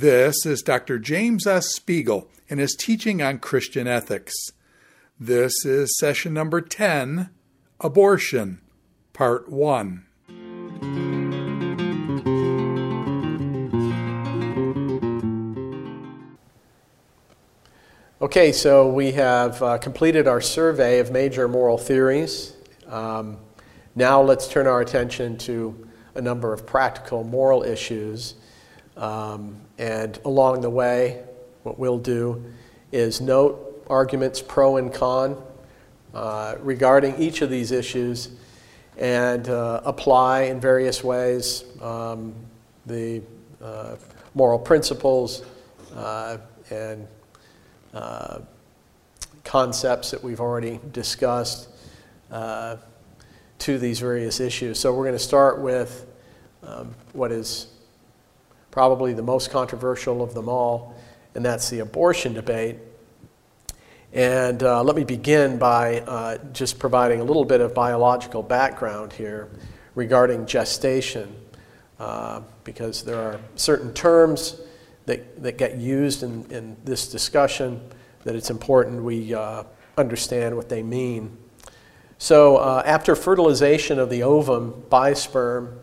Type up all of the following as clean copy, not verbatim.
This is Dr. James S. Spiegel and his teaching on Christian ethics. This is session number 10, Abortion, Part 1. Okay, so we have completed our survey of major moral theories. Now let's turn our attention to a number of practical moral issues. And along the way, what we'll do is note arguments pro and con regarding each of these issues and apply in various ways the moral principles and concepts that we've already discussed to these various issues. So we're going to start with what is probably the most controversial of them all, and that's the abortion debate. And let me begin by just providing a little bit of biological background here regarding gestation, because there are certain terms that get used in this discussion that it's important we understand what they mean. So after fertilization of the ovum by sperm,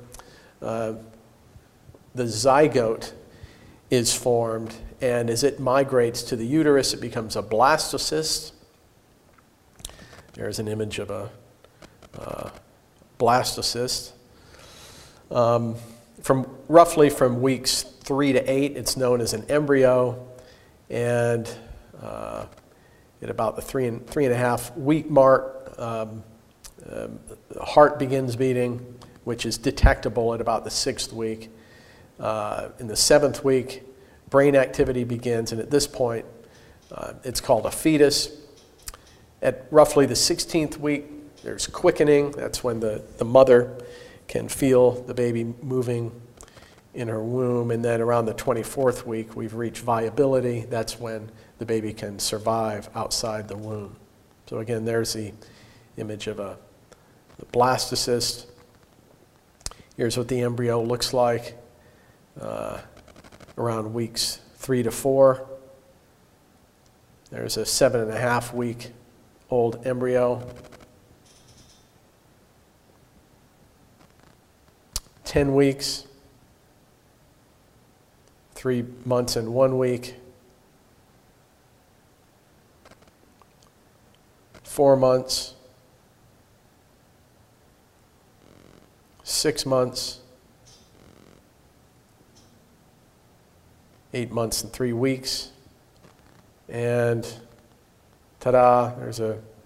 the zygote is formed, and as it migrates to the uterus, it becomes a blastocyst. There's an image of a blastocyst. Roughly from weeks 3 to 8, it's known as an embryo, and at about the 3.5 week mark, the heart begins beating, which is detectable at about the 6th week. In the 7th week, brain activity begins, and at this point, it's called a fetus. At roughly the 16th week, there's quickening. That's when the mother can feel the baby moving in her womb, and then around the 24th week, we've reached viability. That's when the baby can survive outside the womb. So again, there's the image of the blastocyst. Here's what the embryo looks like around weeks 3 to 4. There's a 7.5 week old embryo. 10 weeks, 3 months and 1 week, 4 months, 6 months, 8 months and 3 weeks, and ta-da, there's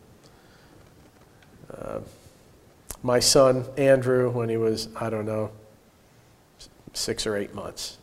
my son, Andrew, when he was, 6 or 8 months.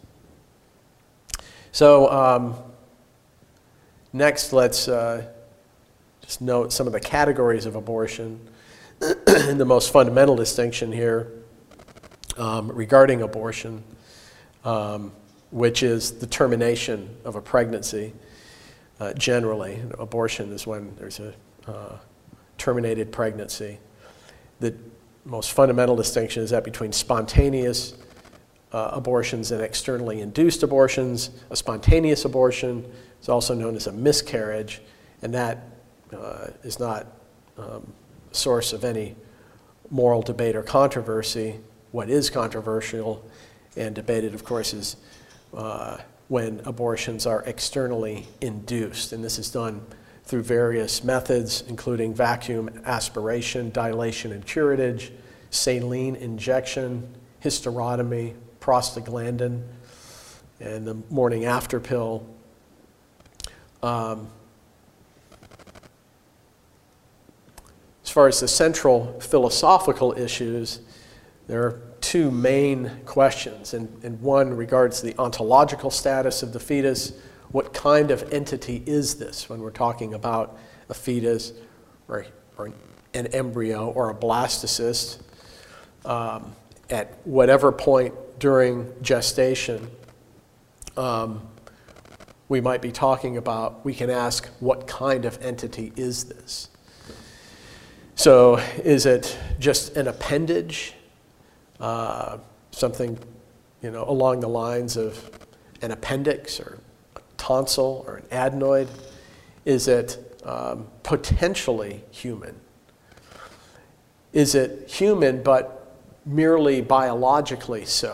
So next, let's just note some of the categories of abortion. And the most fundamental distinction here regarding abortion, which is the termination of a pregnancy. Generally, abortion is when there's a terminated pregnancy. The most fundamental distinction is that between spontaneous abortions and externally induced abortions. A spontaneous abortion is also known as a miscarriage, and that is not a source of any moral debate or controversy. What is controversial and debated, of course, is when abortions are externally induced, and this is done through various methods, including vacuum aspiration, dilation and curettage, saline injection, hysterotomy, prostaglandin, and the morning after pill. As far as the central philosophical issues, there are two main questions, and one regards the ontological status of the fetus. What kind of entity is this when we're talking about a fetus or an embryo or a blastocyst? At whatever point during gestation, we might be talking about, we can ask, what kind of entity is this? So is it just an appendage? Something, along the lines of an appendix or a tonsil or an adenoid? Is it potentially human? Is it human but merely biologically so?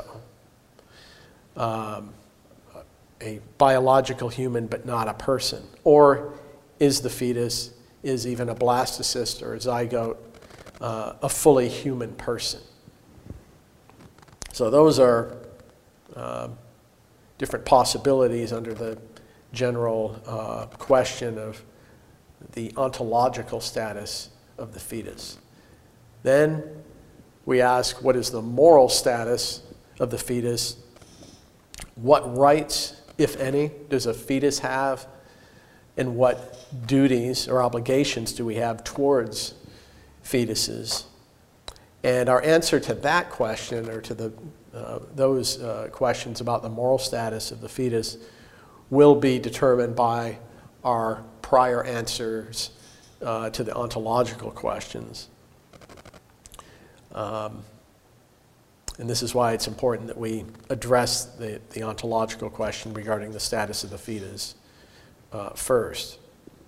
A biological human but not a person? Or is the fetus, is even a blastocyst or a zygote, a fully human person? So those are different possibilities under the general question of the ontological status of the fetus. Then we ask, what is the moral status of the fetus? What rights, if any, does a fetus have? And what duties or obligations do we have towards fetuses? And our answer to that question, or to those questions about the moral status of the fetus, will be determined by our prior answers to the ontological questions. And this is why it's important that we address the ontological question regarding the status of the fetus first.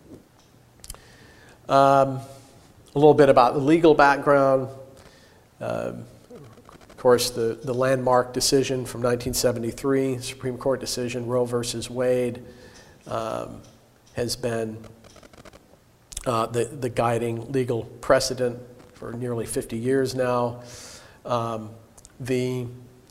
A little bit about the legal background. Of course, the landmark decision from 1973, Supreme Court decision, Roe versus Wade, has been the guiding legal precedent for nearly 50 years now. The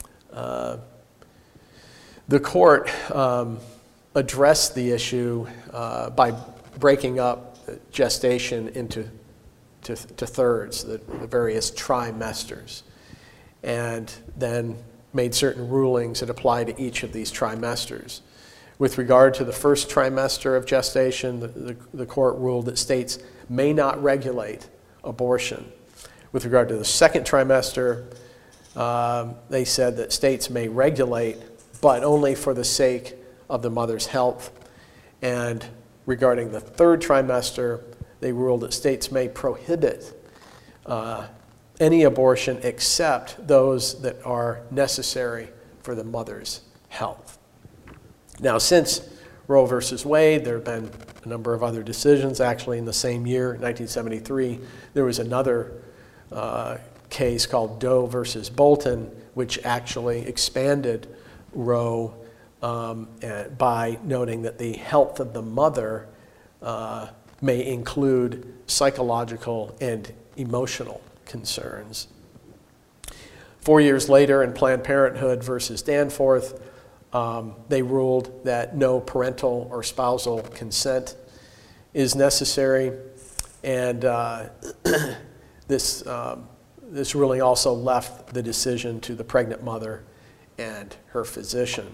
court addressed the issue by breaking up gestation into thirds, the various trimesters, and then made certain rulings that apply to each of these trimesters. With regard to the first trimester of gestation, the court ruled that states may not regulate abortion. With regard to the second trimester, they said that states may regulate, but only for the sake of the mother's health. And regarding the third trimester, they ruled that states may prohibit any abortion except those that are necessary for the mother's health. Now, since Roe versus Wade, there have been a number of other decisions. Actually, in the same year, 1973, there was another case called Doe versus Bolton, which actually expanded Roe by noting that the health of the mother may include psychological and emotional concerns. 4 years later, in Planned Parenthood versus Danforth, they ruled that no parental or spousal consent is necessary, and this ruling also left the decision to the pregnant mother and her physician.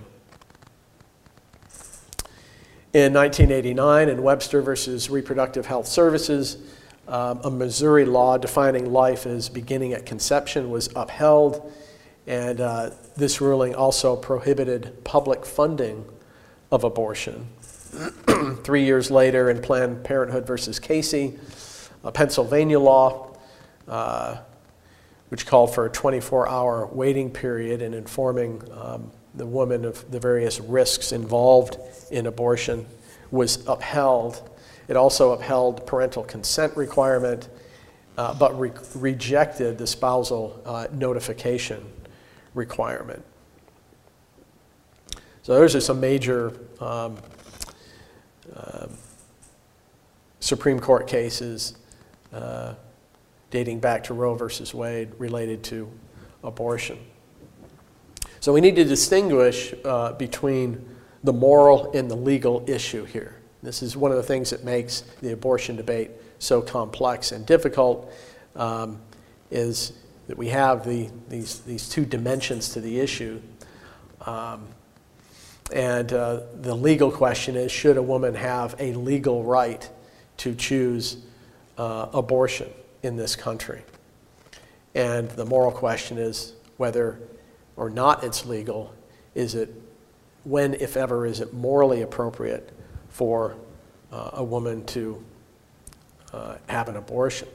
In 1989, in Webster versus Reproductive Health Services, a Missouri law defining life as beginning at conception was upheld, and this ruling also prohibited public funding of abortion. 3 years later, in Planned Parenthood versus Casey, a Pennsylvania law, which called for a 24-hour waiting period in informing the woman of the various risks involved in abortion, was upheld. It also upheld parental consent requirement, but rejected the spousal notification requirement. So those are some major Supreme Court cases dating back to Roe versus Wade related to abortion. So we need to distinguish between the moral and the legal issue here. This is one of the things that makes the abortion debate so complex and difficult, is that we have these two dimensions to the issue. And the legal question is, should a woman have a legal right to choose abortion in this country? And the moral question is whether or not it's legal. Is it, when, if ever, is it morally appropriate for a woman to have an abortion?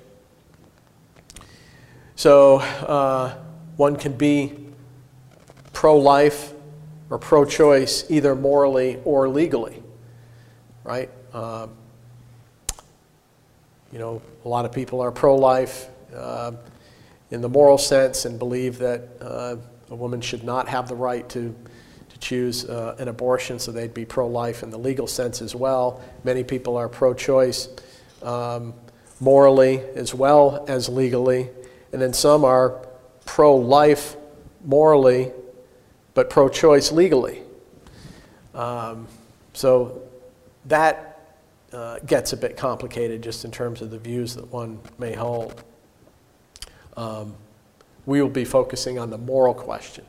So one can be pro-life or pro-choice either morally or legally, right? A lot of people are pro-life in the moral sense and believe that a woman should not have the right to choose an abortion, so they'd be pro-life in the legal sense as well. Many people are pro-choice morally as well as legally, and then some are pro-life morally but pro-choice legally. So that gets a bit complicated just in terms of the views that one may hold. We will be focusing on the moral question.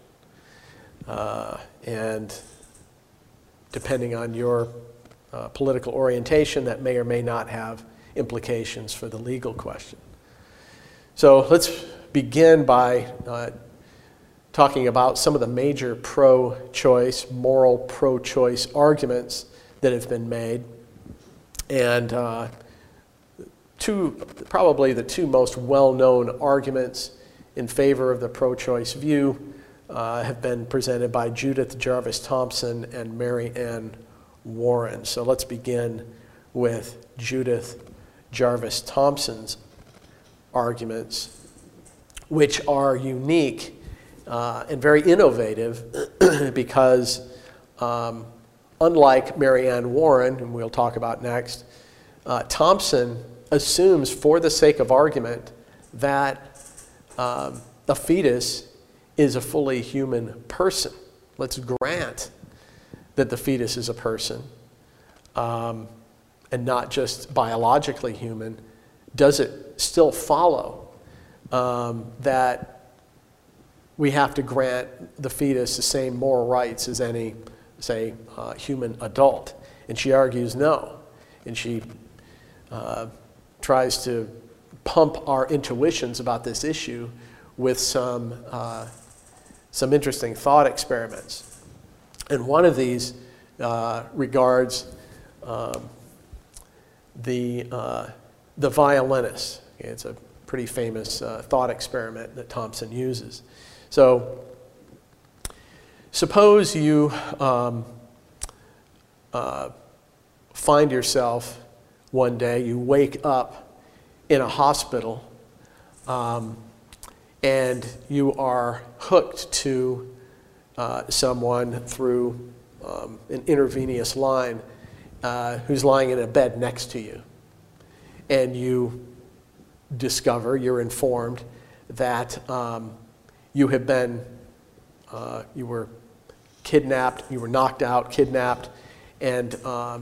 And depending on your political orientation, that may or may not have implications for the legal question. So let's begin by talking about some of the major pro-choice, moral pro-choice arguments that have been made. And probably the two most well-known arguments in favor of the pro-choice view have been presented by Judith Jarvis Thomson and Mary Ann Warren. So let's begin with Judith Jarvis Thomson's arguments, which are unique and very innovative because unlike Mary Ann Warren, whom we'll talk about next, Thomson assumes for the sake of argument that a fetus is a fully human person. Let's grant that the fetus is a person and not just biologically human. Does it still follow that we have to grant the fetus the same moral rights as any, say, human adult? And she argues no. And she tries to pump our intuitions about this issue with some interesting thought experiments. And one of these regards the violinist. Okay, it's a pretty famous thought experiment that Thomson uses. So suppose you find yourself one day, you wake up in a hospital and you are hooked to someone through an intravenous line who's lying in a bed next to you. And you discover, you're informed that you have been, you were kidnapped, you were knocked out, kidnapped, and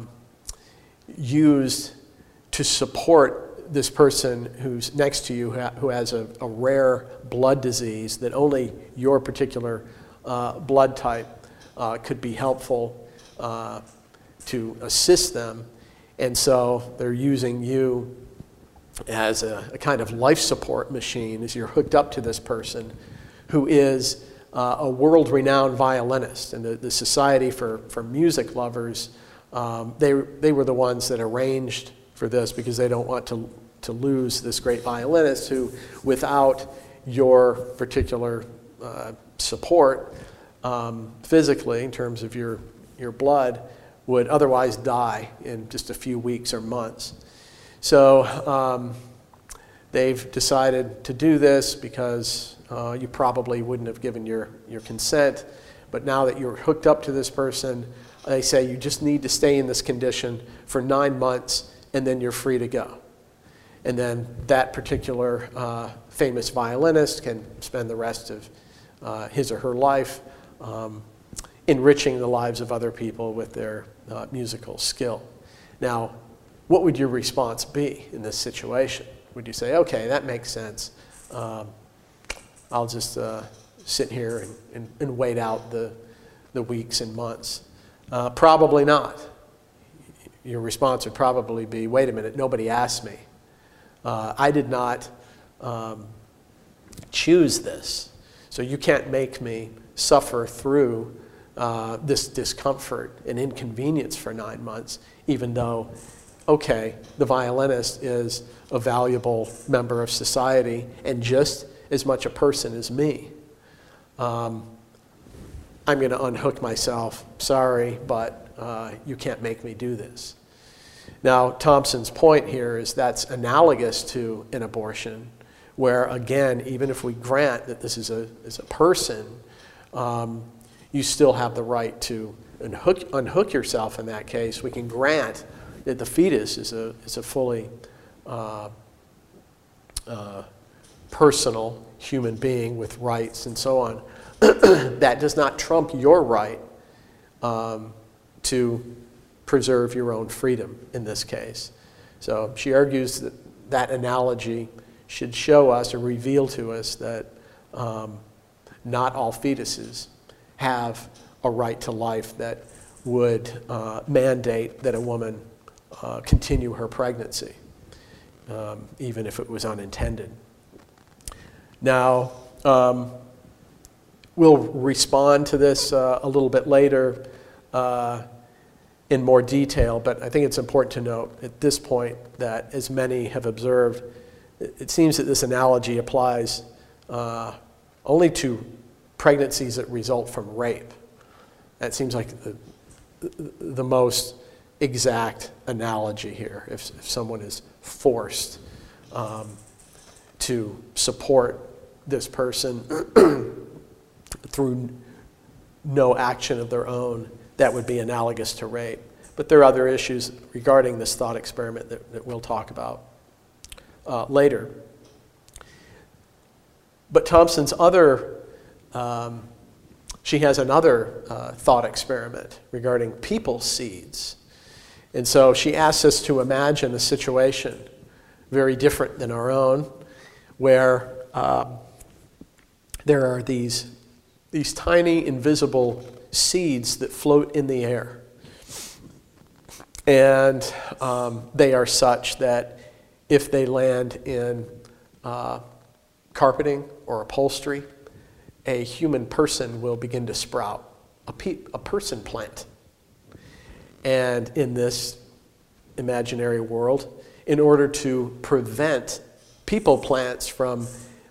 used to support this person who's next to you who has a rare blood disease that only your particular blood type could be helpful to assist them. And so they're using you as a kind of life support machine as you're hooked up to this person who is a world-renowned violinist. And the Society for Music Lovers, they were the ones that arranged for this because they don't want to lose this great violinist who, without your particular support physically in terms of your blood, would otherwise die in just a few weeks or months. So they've decided to do this because you probably wouldn't have given your consent, but now that you're hooked up to this person, they say you just need to stay in this condition for 9 months and then you're free to go. And then that particular famous violinist can spend the rest of his or her life enriching the lives of other people with their musical skill. Now, what would your response be in this situation? Would you say, okay, that makes sense. I'll just sit here and wait out the weeks and months? Probably not. Your response would probably be, wait a minute, nobody asked me. I did not choose this. So you can't make me suffer through this discomfort and inconvenience for 9 months, even though, okay, the violinist is a valuable member of society and just as much a person as me. I'm going to unhook myself. Sorry, but you can't make me do this. Now, Thompson's point here is that's analogous to an abortion, where, again, even if we grant that this is a person, you still have the right to unhook yourself in that case. We can grant that the fetus is a fully personal human being with rights and so on. That does not trump your right to preserve your own freedom in this case. So she argues that that analogy should show us or reveal to us that not all fetuses have a right to life that would mandate that a woman continue her pregnancy, even if it was unintended. Now, we'll respond to this a little bit later in more detail, but I think it's important to note at this point that, as many have observed, it seems that this analogy applies only to pregnancies that result from rape. That seems like the most exact analogy here. If someone is forced to support this person through no action of their own, that would be analogous to rape. But there are other issues regarding this thought experiment that we'll talk about later. But Thompson's she has another thought experiment regarding people seeds. And so she asks us to imagine a situation very different than our own, where there are these tiny invisible seeds that float in the air. And they are such that if they land in carpeting or upholstery, a human person will begin to sprout, a person plant. And in this imaginary world, in order to prevent people plants from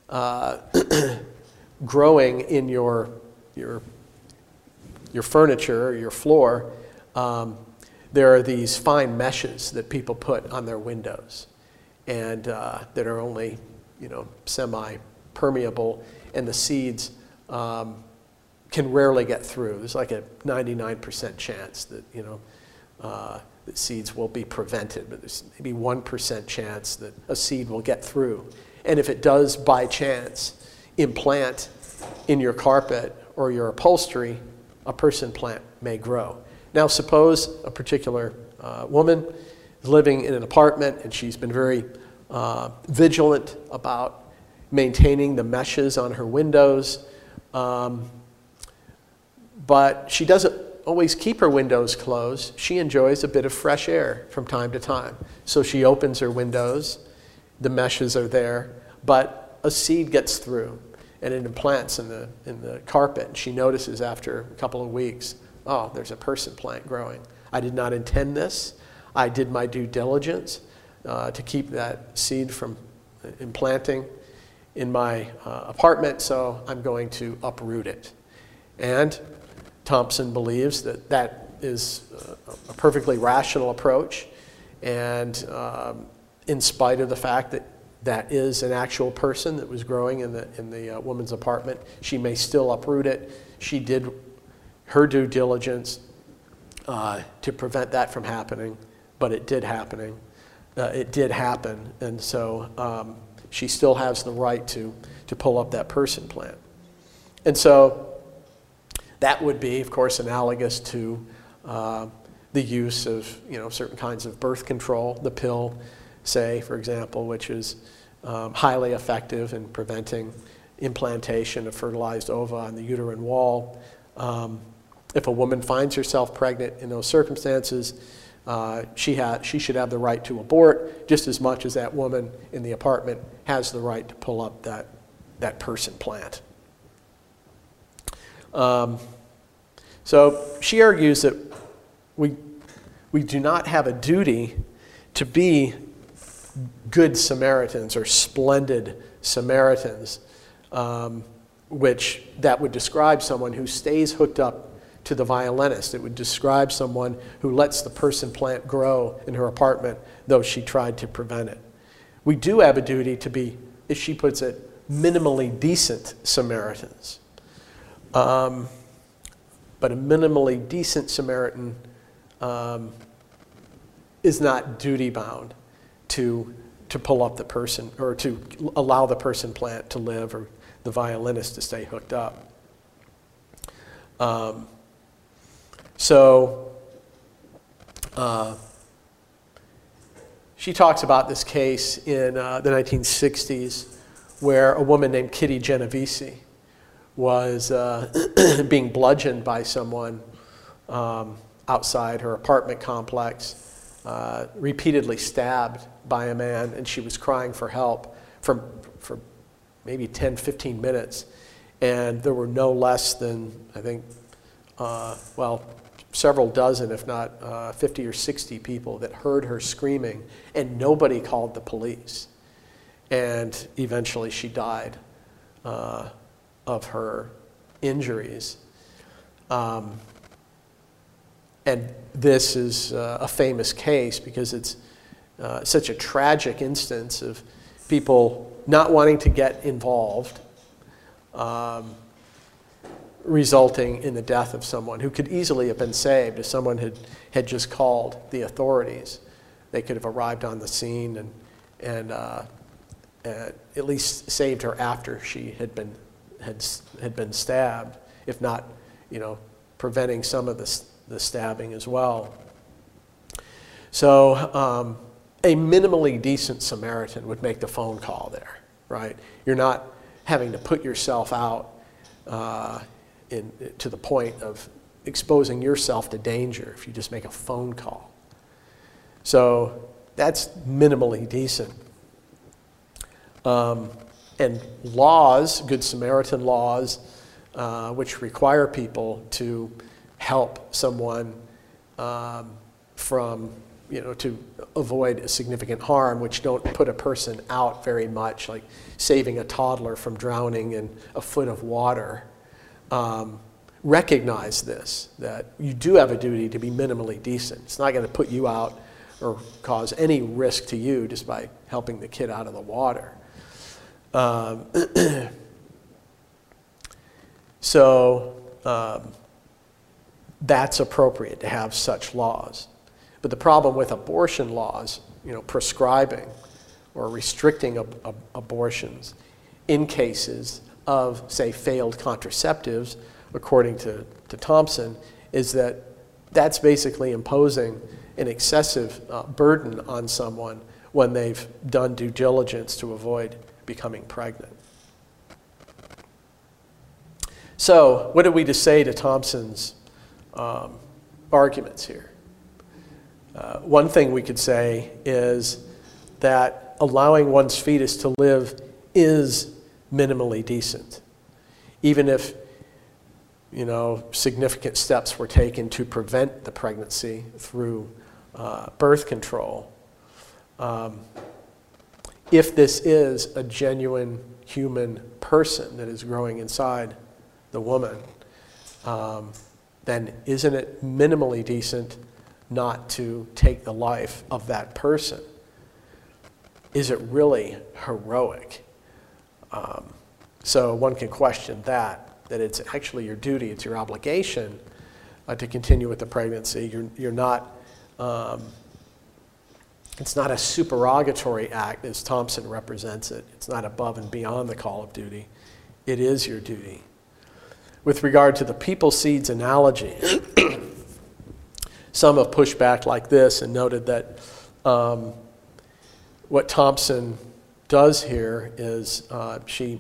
growing in your furniture or your floor, there are these fine meshes that people put on their windows, and that are only, semi-permeable, and the seeds can rarely get through. There's like a 99% chance that that seeds will be prevented, but there's maybe 1% chance that a seed will get through. And if it does by chance implant in your carpet or your upholstery, a person plant may grow. Now suppose a particular woman is living in an apartment and she's been very vigilant about maintaining the meshes on her windows, but she doesn't always keep her windows closed. She enjoys a bit of fresh air from time to time. So she opens her windows, the meshes are there, but a seed gets through and it implants in the carpet. And she notices after a couple of weeks, oh, there's a person plant growing. I did not intend this. I did my due diligence to keep that seed from implanting in my apartment, so I'm going to uproot it. And Thompson believes that that is a perfectly rational approach, and in spite of the fact that that is an actual person that was growing in the woman's apartment, she may still uproot it. She did her due diligence to prevent that from happening, but it did happen, and so she still has the right to pull up that person plant. And so that would be, of course, analogous to the use of certain kinds of birth control, the pill, say, for example, which is highly effective in preventing implantation of fertilized ova on the uterine wall. If a woman finds herself pregnant in those circumstances, she should have the right to abort just as much as that woman in the apartment has the right to pull up that person plant. So she argues that we do not have a duty to be good Samaritans or splendid Samaritans which that would describe someone who stays hooked up to the violinist. It would describe someone who lets the person plant grow in her apartment, though she tried to prevent it. We do have a duty to be, as she puts it, minimally decent Samaritans. But a minimally decent Samaritan is not duty-bound to pull up the person or to allow the person plant to live or the violinist to stay hooked up. She talks about this case in the 1960s where a woman named Kitty Genovese was being bludgeoned by someone outside her apartment complex, repeatedly stabbed by a man, and she was crying for help for maybe 10, 15 minutes. And there were no less than, I think, several dozen, if not 50 or 60 people that heard her screaming, and nobody called the police. And eventually she died of her injuries. And this is a famous case because it's such a tragic instance of people not wanting to get involved, resulting in the death of someone who could easily have been saved if someone had just called the authorities. They could have arrived on the scene and at least saved her after she had been stabbed, if not, preventing some of the stabbing as well. So a minimally decent Samaritan would make the phone call there, right? You're not having to put yourself out to the point of exposing yourself to danger if you just make a phone call. So that's minimally decent. And laws, Good Samaritan laws, which require people to help someone from, to avoid a significant harm, which don't put a person out very much, like saving a toddler from drowning in a foot of water, recognize this, that you do have a duty to be minimally decent. It's not going to put you out or cause any risk to you just by helping the kid out of the water. So that's appropriate to have such laws. But the problem with abortion laws, prescribing or restricting abortions in cases of, say, failed contraceptives, according to Thompson, is that that's basically imposing an excessive burden on someone when they've done due diligence to avoid becoming pregnant. So, what are we to say to Thompson's arguments here? One thing we could say is that allowing one's fetus to live is minimally decent, even if significant steps were taken to prevent the pregnancy through birth control. If this is a genuine human person that is growing inside the woman, then isn't it minimally decent not to take the life of that person? Is it really heroic? So one can question that it's actually your duty, it's your obligation to continue with the pregnancy. You're not, it's not a supererogatory act as Thompson represents it. It's not above and beyond the call of duty. It is your duty. With regard to the people seeds analogy, some have pushed back like this and noted that what Thompson does here is she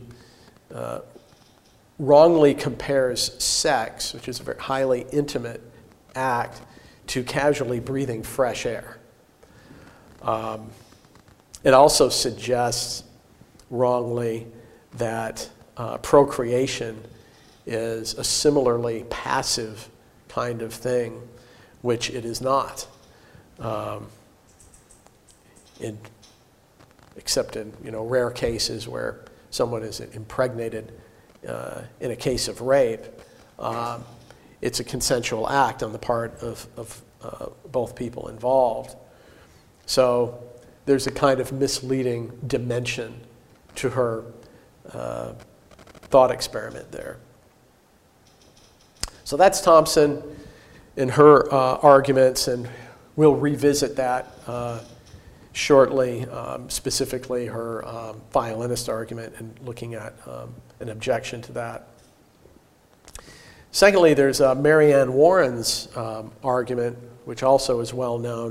wrongly compares sex, which is a very highly intimate act, to casually breathing fresh air. It also suggests wrongly that procreation is a similarly passive kind of thing, which it is not, except in rare cases where someone is impregnated in a case of rape, it's a consensual act on the part of both people involved. So there's a kind of misleading dimension to her thought experiment there. So that's Thompson and her arguments, and we'll revisit that shortly, specifically her violinist argument and looking at an objection to that. Secondly, there's Marianne Warren's argument, which also is well known,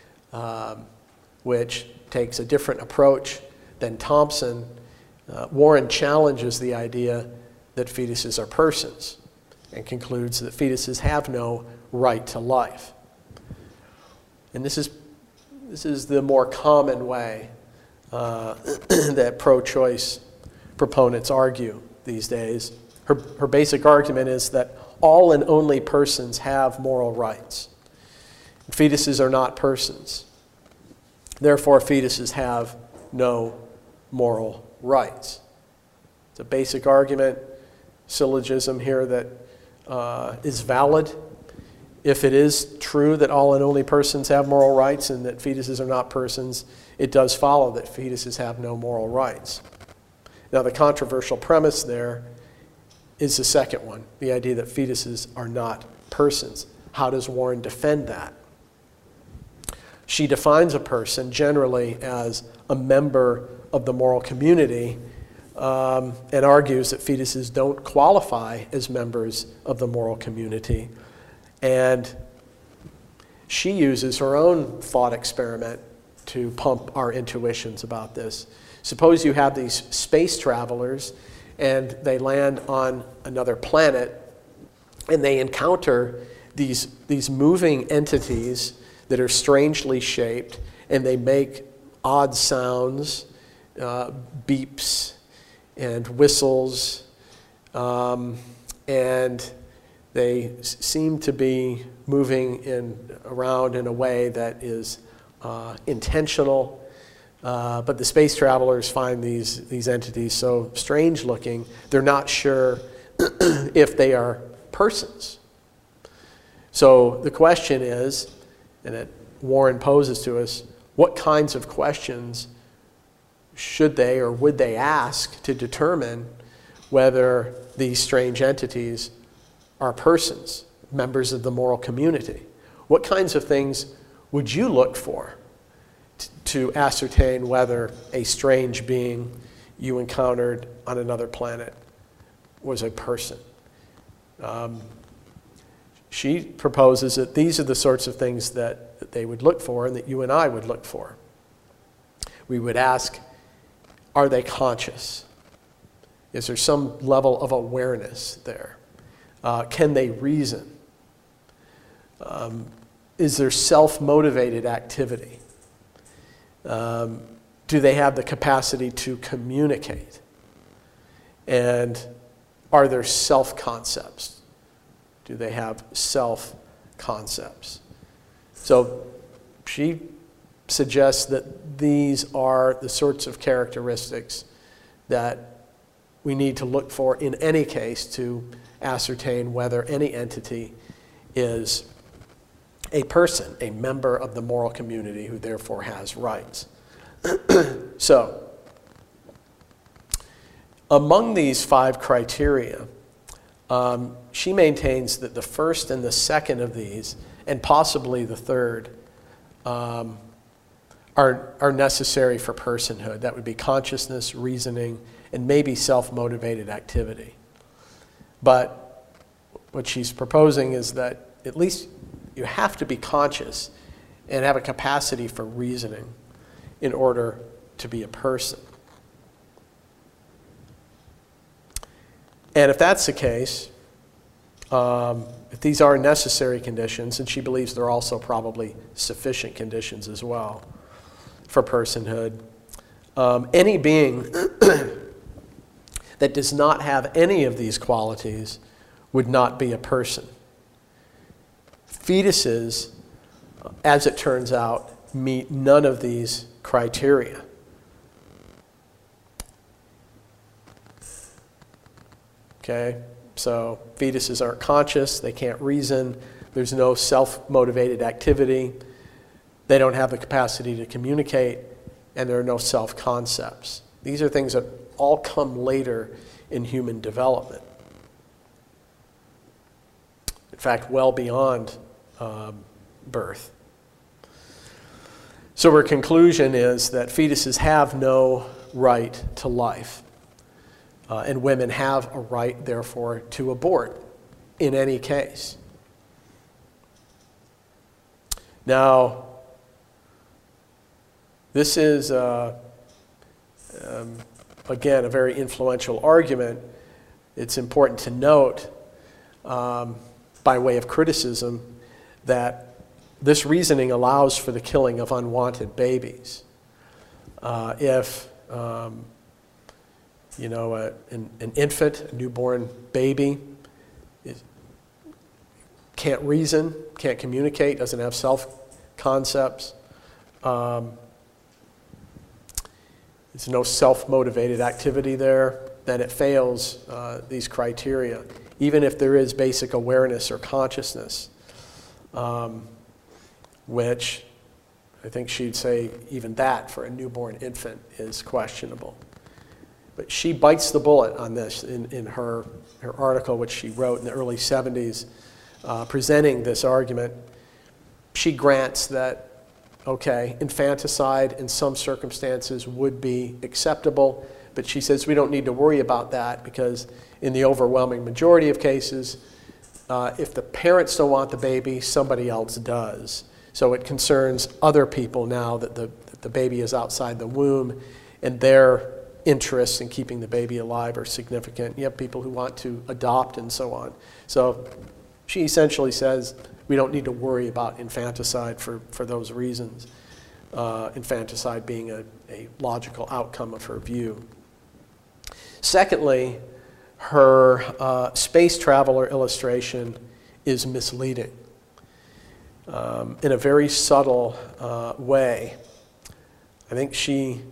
which takes a different approach than Thompson. Warren challenges the idea that fetuses are persons and concludes that fetuses have no right to life. And this is the more common way that pro-choice proponents argue these days. Her basic argument is that all and only persons have moral rights. Fetuses are not persons. Therefore, fetuses have no moral rights. It's a basic argument, syllogism here that is valid. If it is true that all and only persons have moral rights and that fetuses are not persons, it does follow that fetuses have no moral rights. Now, the controversial premise there is the second one, the idea that fetuses are not persons. How does Warren defend that? She defines a person generally as a member of the moral community and argues that fetuses don't qualify as members of the moral community. And she uses her own thought experiment to pump our intuitions about this. Suppose you have these space travelers and they land on another planet and they encounter these moving entities that are strangely shaped, and they make odd sounds, beeps and whistles, and they seem to be moving around in a way that is intentional. But the space travelers find these entities so strange looking, they're not sure if they are persons. So the question is, and that Warren poses to us, what kinds of questions should they or would they ask to determine whether these strange entities are persons, members of the moral community? What kinds of things would you look for to ascertain whether a strange being you encountered on another planet was a person? She proposes that these are the sorts of things that they would look for and that you and I would look for. We would ask, are they conscious? Is there some level of awareness there? Can they reason? Is there self-motivated activity? Do they have the capacity to communicate? And are there self-concepts? Do they have self-concepts? So she suggests that these are the sorts of characteristics that we need to look for in any case to ascertain whether any entity is a person, a member of the moral community who therefore has rights. So, among these 5 criteria, she maintains that the first and the second of these, and possibly the third, are necessary for personhood. That would be consciousness, reasoning, and maybe self-motivated activity. But what she's proposing is that at least you have to be conscious and have a capacity for reasoning in order to be a person. And if that's the case, if these are necessary conditions, and she believes they're also probably sufficient conditions as well for personhood, any being that does not have any of these qualities would not be a person. Fetuses, as it turns out, meet none of these criteria. Okay? So fetuses aren't conscious, they can't reason, there's no self-motivated activity, they don't have the capacity to communicate, and there are no self-concepts. These are things that all come later in human development. In fact, well beyond birth. So her conclusion is that fetuses have no right to life. And women have a right, therefore, to abort in any case. Now, this is, again, a very influential argument. It's important to note, by way of criticism, that this reasoning allows for the killing of unwanted babies. If an infant, a newborn baby, can't reason, can't communicate, doesn't have self-concepts, there's no self-motivated activity there, then it fails these criteria, even if there is basic awareness or consciousness, which I think she'd say even that for a newborn infant is questionable. But she bites the bullet on this in her article, which she wrote in the early 70s, presenting this argument. She grants that, okay, infanticide in some circumstances would be acceptable, but she says we don't need to worry about that because in the overwhelming majority of cases, if the parents don't want the baby, somebody else does. So it concerns other people now that the baby is outside the womb, and their interests in keeping the baby alive are significant. You have people who want to adopt and so on. So she essentially says we don't need to worry about infanticide for those reasons, infanticide being a logical outcome of her view. Secondly, her space traveler illustration is misleading in a very subtle way. I think she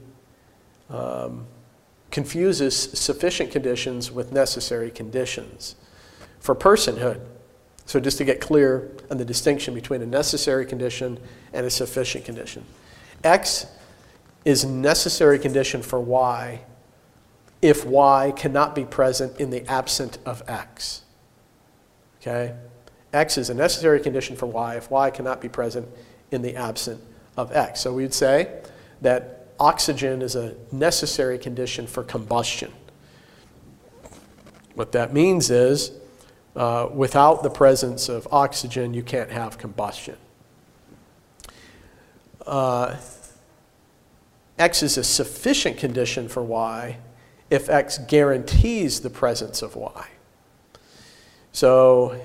confuses sufficient conditions with necessary conditions for personhood. So just to get clear on the distinction between a necessary condition and a sufficient condition. X is a necessary condition for Y if Y cannot be present in the absence of X. Okay? X is a necessary condition for Y if Y cannot be present in the absence of X. So we'd say that oxygen is a necessary condition for combustion. What that means is without the presence of oxygen, you can't have combustion. X is a sufficient condition for Y if X guarantees the presence of Y. So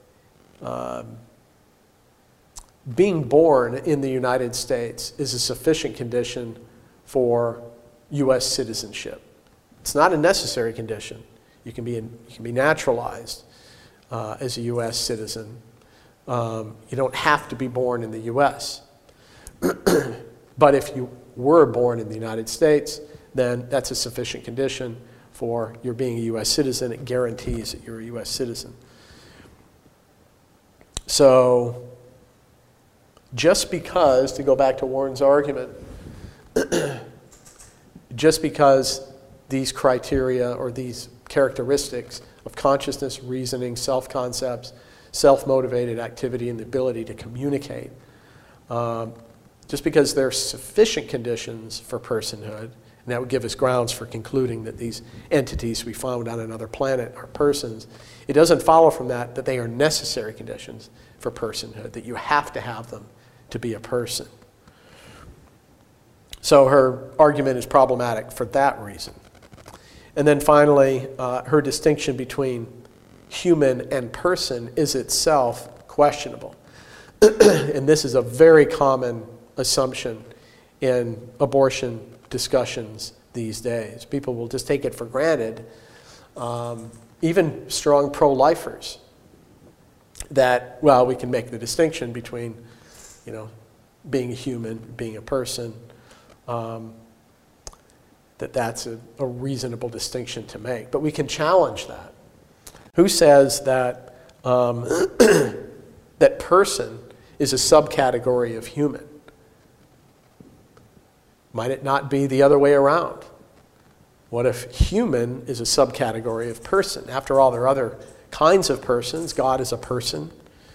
being born in the United States is a sufficient condition for U.S. citizenship. It's not a necessary condition. You can be naturalized as a U.S. citizen. You don't have to be born in the U.S. But if you were born in the United States, then that's a sufficient condition for your being a U.S. citizen. It guarantees that you're a U.S. citizen. So just because, to go back to Warren's argument, just because these criteria or these characteristics of consciousness, reasoning, self-concepts, self-motivated activity, and the ability to communicate, just because they're sufficient conditions for personhood, and that would give us grounds for concluding that these entities we found on another planet are persons, it doesn't follow from that that they are necessary conditions for personhood, that you have to have them to be a person. So her argument is problematic for that reason. And then finally, her distinction between human and person is itself questionable. And this is a very common assumption in abortion discussions these days. People will just take it for granted, even strong pro-lifers, that, well, we can make the distinction between, being a human, being a person, that's a reasonable distinction to make. But we can challenge that. Who says that that person is a subcategory of human? Might it not be the other way around? What if human is a subcategory of person? After all, there are other kinds of persons. God is a person.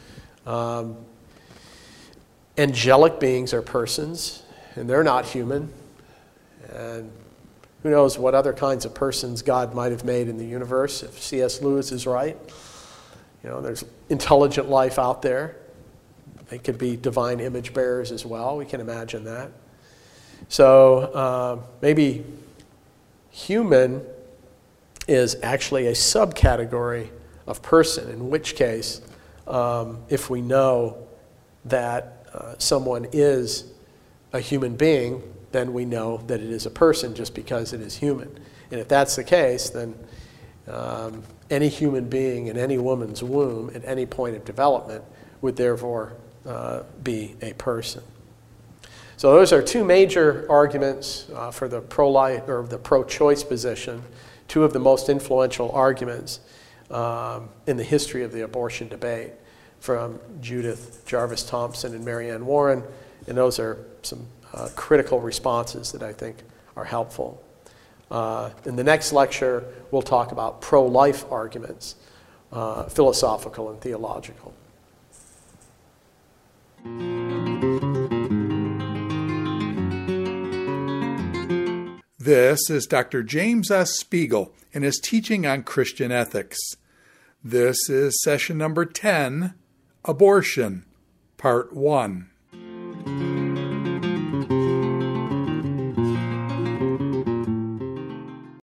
Angelic beings are persons, and they're not human. And who knows what other kinds of persons God might have made in the universe, if C.S. Lewis is right. There's intelligent life out there. They could be divine image bearers as well. We can imagine that. So maybe human is actually a subcategory of person, in which case, if we know that someone is a human being, then we know that it is a person just because it is human. And if that's the case, then any human being in any woman's womb at any point of development would therefore be a person. So those are two major arguments for the pro-life or the pro-choice position, two of the most influential arguments in the history of the abortion debate, from Judith Jarvis Thompson and Marianne Warren, and those are some critical responses that I think are helpful. In the next lecture, we'll talk about pro-life arguments, philosophical and theological. This is Dr. James S. Spiegel in his teaching on Christian ethics. This is session number 10, Abortion, Part 1.